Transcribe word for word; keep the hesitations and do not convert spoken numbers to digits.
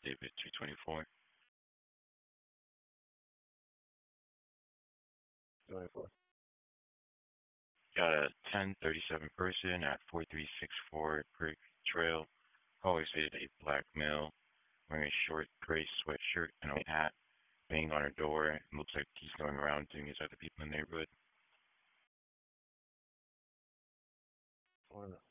David two twenty-four. twenty-four. Got a ten thirty-seven person at four three six four Brick Trail. Always fitted a black male wearing a short gray sweatshirt and a white hat, banging on her door. It looks like he's going around doing his other people in the neighborhood. Four,